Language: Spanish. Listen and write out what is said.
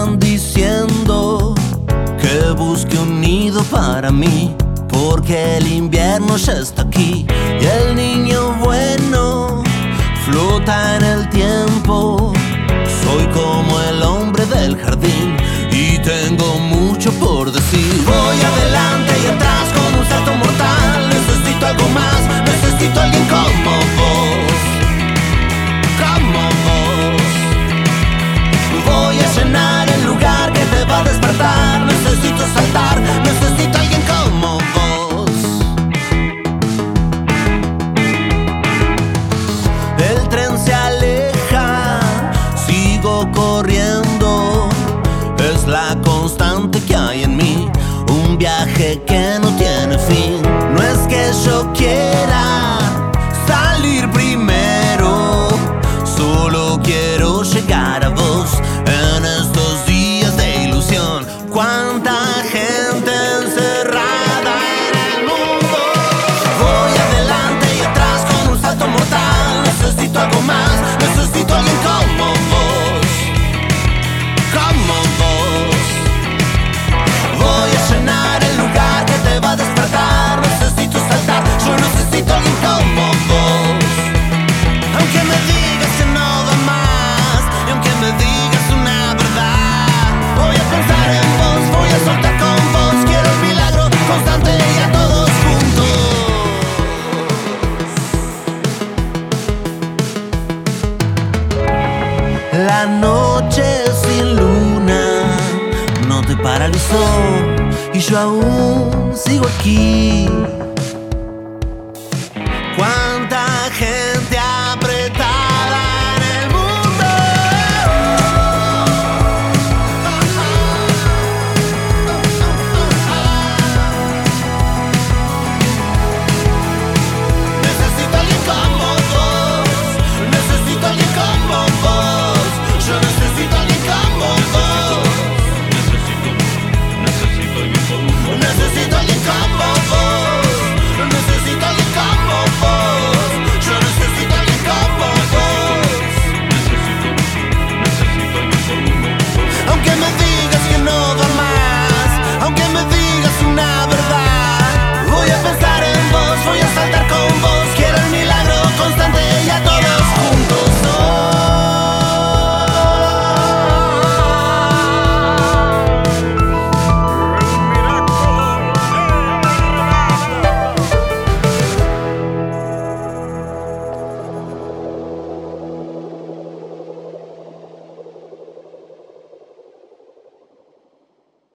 están diciendo que busque un nido para mí, porque el invierno ya está aquí y el niño bueno flota en el tiempo. Soy como el hombre del jardín y tengo mucho por decir. Voy adelante y atrás con un salto mortal. Necesito algo más, necesito alguien como vos, como vos. Voy a llenar el lugar que te va a despertar. Necesito saltar, necesito alguien como vos. El tren se aleja, sigo corriendo. Es la constante que hay en mí, un viaje que no tiene fin. No es que yo quiera salir primero, solo quiero llegar a vos en estos días de ilusión. Cuánta gente encerrada en el mundo. Voy adelante y atrás con un salto mortal. Necesito algo más, necesito alguien como vos, como vos. Voy a llenar el lugar que te va a despertar. Necesito saltar, yo necesito alguien como vos. Aunque me digas que no da más, y aunque me digas una verdad, voy a pensar en vos, voy a soltar con vos. Quiero el milagro constante y a todos juntos. La noche sin luna no te paralizó y yo aún sigo aquí.